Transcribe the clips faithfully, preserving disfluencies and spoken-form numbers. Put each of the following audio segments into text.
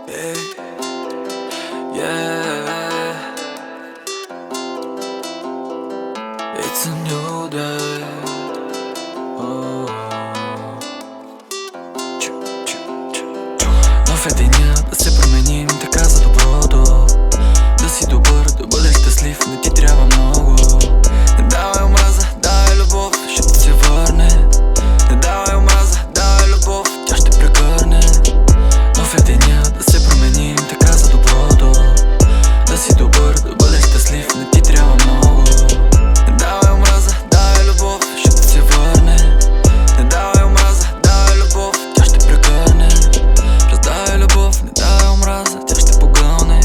Hey, yeah, it's a new day. Oh. Нов е деня да се променим така за доброто. Да си добър, да бъдеш щастлив, не ти трябва много. Не давай омраза, давай любов, ще ти се върне. Не давай омраза, давай любов, тя ще прегърне. Нов е деня да се променим така за доброто. Да си добър, да бъдеш щастлив, не ти трябва много. Не давай омраза, давай любов, ще ти се върне. Не давай омраза, давай любов, тя ще прегърне. Раздавай любов, не давай омраза, тя ще погълне.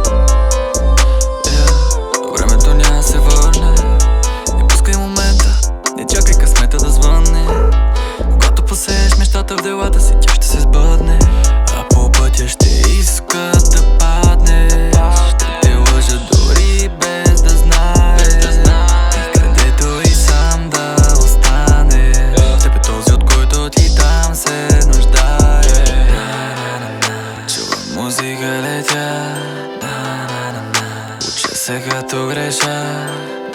Yeah, времето няма се върне. Не пускай момента, не чакай късмета да звънне. Когато посееш мечтата в делата си, тя ще се сбъдне. А по пътя ще искат да паднеш. Ще те лъжат дори без да знаеш. И където и сам да останеш. Теб е този, от който ти там се нуждаеш. Чувам музика летя, уча се като греша.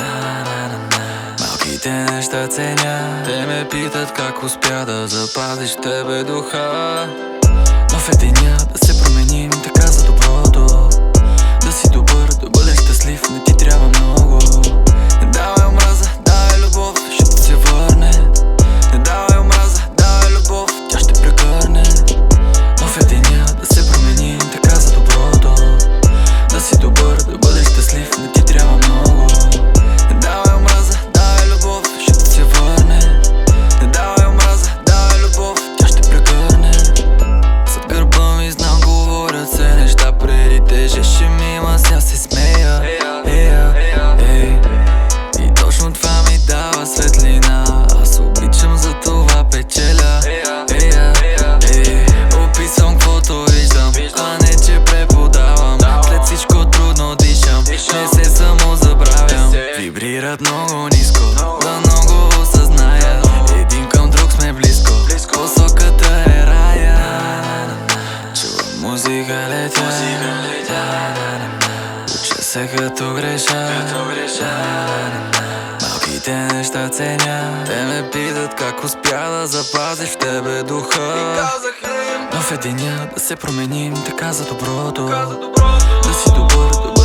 Малките неща ценя. Те ме питат как успя да запазиш в тебе духа. Нов е деня да се променим така за доброто. Да си добър, да бъдеш щастлив, не ти трябва много. Не давай омраза, давай любов, ще ти се върне. Не давай омраза, давай любов, тя ще прегърне. Нов е деня да се променим така за доброто. Да си добър, да бъдеш щастлив, не ти трябва много. Не давай омраза, давай любов, ще ти се върне. Не давай омраза, давай любов, тя ще прегърне. Зад гърба ми знам, говорят се неща преди тежеше ми, ама сега се смея. Ея, ей, и точно това ми дава светлина. Аз обичам, за това печеля. Ея, ей, описвам каквото виждам, а не че преподавам. След всичко трудно дишам, не се самозабравям. Вибрират много ниско, да много осъзная. Един към друг сме близко, посоката е рая. Чувам музика летя, уча се като греша. Малките неща ценя. Те ме питат как успя да запазиш в тебе духа. Нов е деня да се променим така за доброто. Да си добър, да